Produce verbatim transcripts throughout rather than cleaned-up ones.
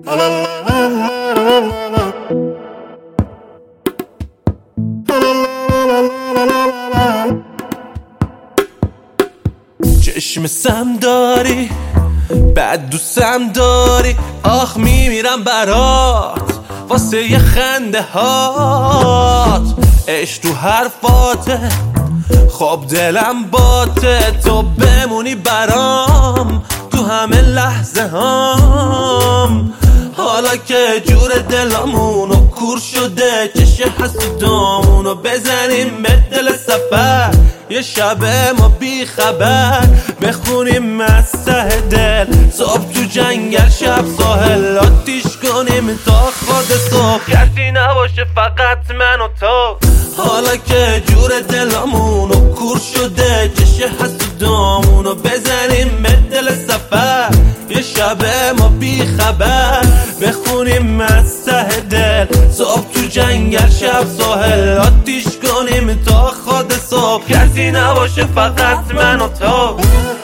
چشم سم داری، بد دوستم داری، آخ میمیرم برات واسه یه خنده هات. عشق تو حرفاته، خب دلم باته، تو بمونی برام تو همه لحظه هام. حالا که جور دلامونو کور شده، چشه حسودامونو بزنیم به دل سفر. یه شب ما بی خبر بخونیم از ته دل، صبح تو جنگل شب ساحل آتیش کنیم تا خود صبح. کسی نباشه فقط من و تو. حالا که جور دلامونو کور شده، چشه حسودامونو بزنیم به دل سفر. یه شب ما بی خبر بخونیم از ته دل، صبح تو جنگل شب ساحل آتیش کنیم تا خود صبح. کسی نباشه فقط من و تو.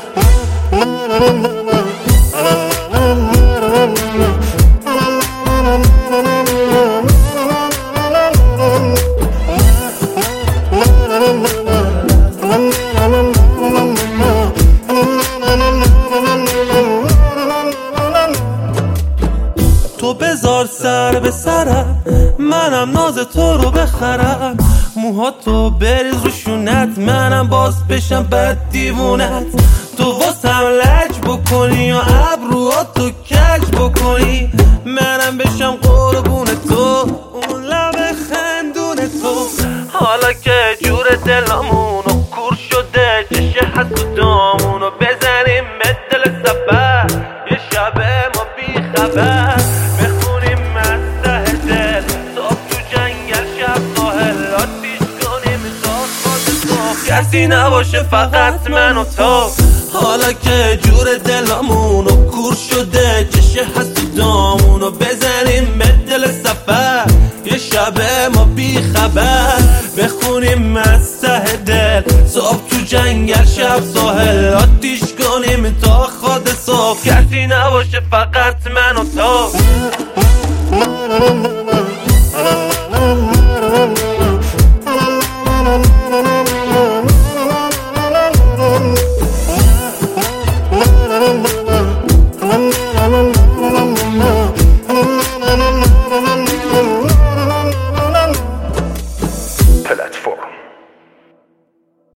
تو بذار سر به سرم، منم ناز تو رو بخرم. موها تو بریز رو شونت، منم باز بشم بد دیوونت. تو واسم لج بکنی و ابروهاتو کج بکنی، منم بشم قربون تو، اون لب خندون تو. حالا که جور دلامونو کور شده، چشه حسودامونو بزنیم به دل سفر. یه شب ما بی خبر بخونیم از ته دل، صبح تو جنگل شب ساحل آتیش کنیم تا خود صبح. کسی نباشه فقط من و تو. حالا که جور دلامونو کور شده، چشه حسودامونو بزنیم به دل سفر. یه شب ما بی خبر بخونیم از ته دل، صبح تو جنگل شب ساحل آتیش کنیم تا خود صبح. کسی نباشه فقط من